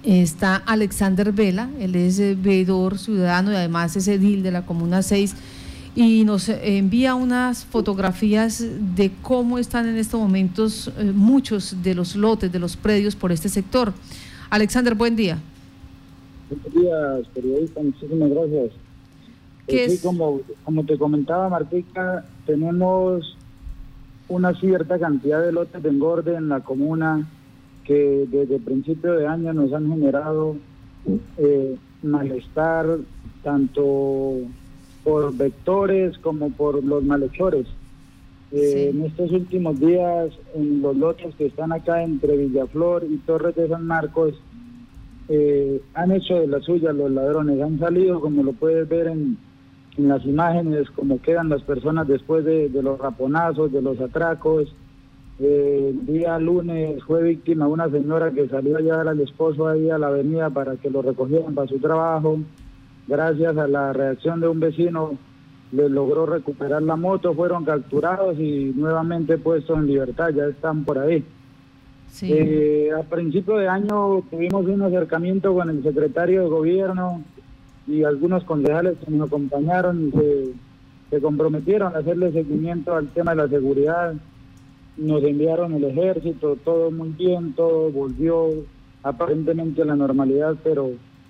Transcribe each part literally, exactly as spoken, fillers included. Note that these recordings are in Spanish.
está Alexander Vela, él es eh, veedor ciudadano y además es edil de la Comuna seis, y nos envía unas fotografías de cómo están en estos momentos eh, muchos de los lotes, de los predios por este sector. Alexander, buen día. Buenos días, periodista, muchísimas gracias. ¿Qué Eh, es? sí, como, como te comentaba, Martica, tenemos una cierta cantidad de lotes de engorde en la comuna que desde principio de año nos han generado eh, malestar, tanto por vectores como por los malhechores. Eh, Sí. En estos últimos días, en los lotes que están acá entre Villaflor y Torres de San Marcos, eh, han hecho de la suya los ladrones, han salido, como lo puedes ver en, en las imágenes, como quedan las personas después de, de los raponazos, de los atracos. Eh, el día lunes fue víctima una señora que salió a llevar al esposo ahí a la avenida para que lo recogieran para su trabajo. Gracias a la reacción de un vecino, le logró recuperar la moto, fueron capturados y nuevamente puestos en libertad, ya están por ahí. Sí. Eh, a principio de año tuvimos un acercamiento con el secretario de gobierno y algunos concejales que nos acompañaron y se, se comprometieron a hacerle seguimiento al tema de la seguridad. Nos enviaron el ejército, todo muy bien, todo volvió aparentemente a la normalidad, pero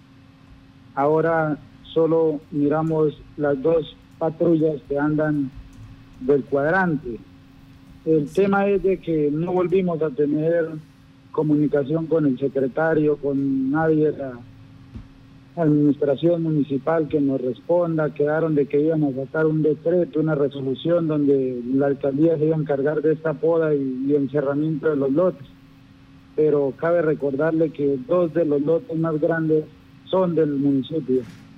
ahora solo miramos las dos patrullas que andan del cuadrante. El Sí. tema es de que no volvimos a tener comunicación con el secretario, con nadie de la administración municipal que nos responda. Quedaron de que iban a sacar un decreto, una resolución donde la alcaldía se iba a encargar de esta poda y, y encerramiento de los lotes. Pero cabe recordarle que dos de los lotes más grandes son del municipio.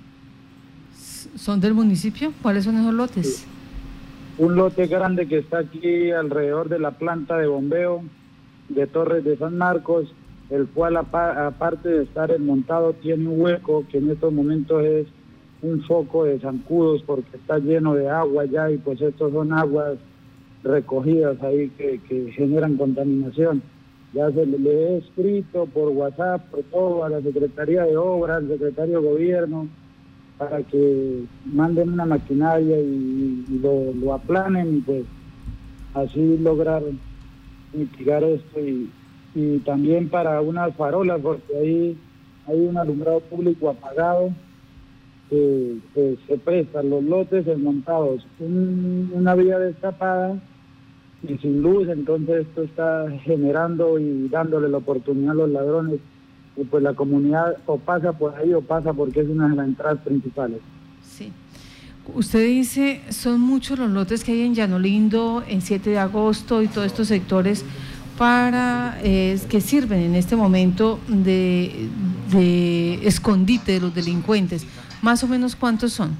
¿Son del municipio? ¿Cuáles son esos lotes? Sí. Un lote grande que está aquí alrededor de la planta de bombeo de Torres de San Marcos, el cual aparte de estar enmontado tiene un hueco que en estos momentos es un foco de zancudos porque está lleno de agua ya, y pues estos son aguas recogidas ahí que, que generan contaminación. Ya se le, le he escrito por WhatsApp, por todo, a la Secretaría de Obras, al Secretario de Gobierno, para que manden una maquinaria y, y lo, lo aplanen y pues así lograr mitigar esto, y, y también para unas farolas, porque ahí hay un alumbrado público apagado que, que se prestan los lotes desmontados, un, una vía destapada y sin luz, entonces esto está generando y dándole la oportunidad a los ladrones, y pues la comunidad o pasa por ahí o pasa porque es una de las entradas principales. Sí. Usted dice, son muchos los lotes que hay en Llano Lindo, en siete de agosto y todos estos sectores para eh, que sirven en este momento de, de escondite de los delincuentes. ¿Más o menos cuántos son?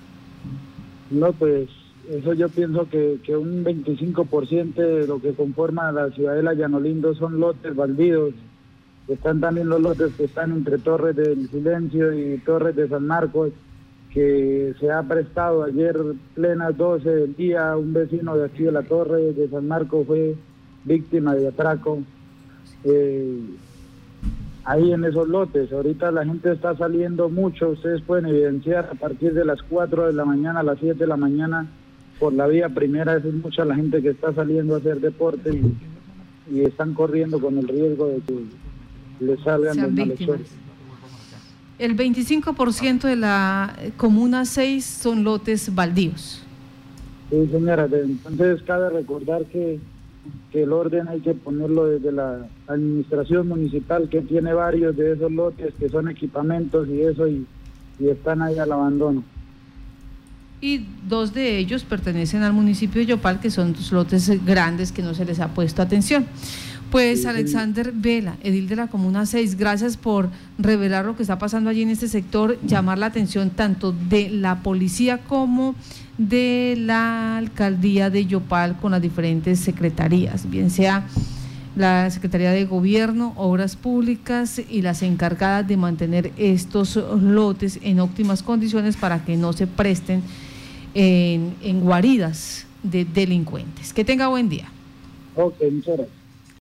No, pues eso yo pienso que, que un veinticinco por ciento de lo que conforma la ciudadela Llano Lindo son lotes baldíos. Están también los lotes que están entre Torres del Silencio y Torres de San Marcos, que se ha prestado ayer plenas doce del día, un vecino de aquí de la Torre de San Marcos fue víctima de atraco eh, ahí en esos lotes. Ahorita la gente está saliendo mucho, ustedes pueden evidenciar a partir de las cuatro de la mañana a las siete de la mañana por la vía primera, es mucha la gente que está saliendo a hacer deporte y, y están corriendo con el riesgo de que les salgan los malhechores. El veinticinco por ciento de la Comuna seis son lotes baldíos. Sí, señora, entonces cabe recordar que, que el orden hay que ponerlo desde la administración municipal, que tiene varios de esos lotes que son equipamientos y eso, y, y están ahí al abandono. Y dos de ellos pertenecen al municipio de Yopal, que son lotes grandes que no se les ha puesto atención. Pues sí, Alexander Vela, edil de la Comuna seis, gracias por revelar lo que está pasando allí en este sector, llamar la atención tanto de la policía como de la alcaldía de Yopal con las diferentes secretarías, bien sea la Secretaría de Gobierno, Obras Públicas y las encargadas de mantener estos lotes en óptimas condiciones para que no se presten en, en guaridas de delincuentes. Que tenga buen día. Ok, muchas gracias.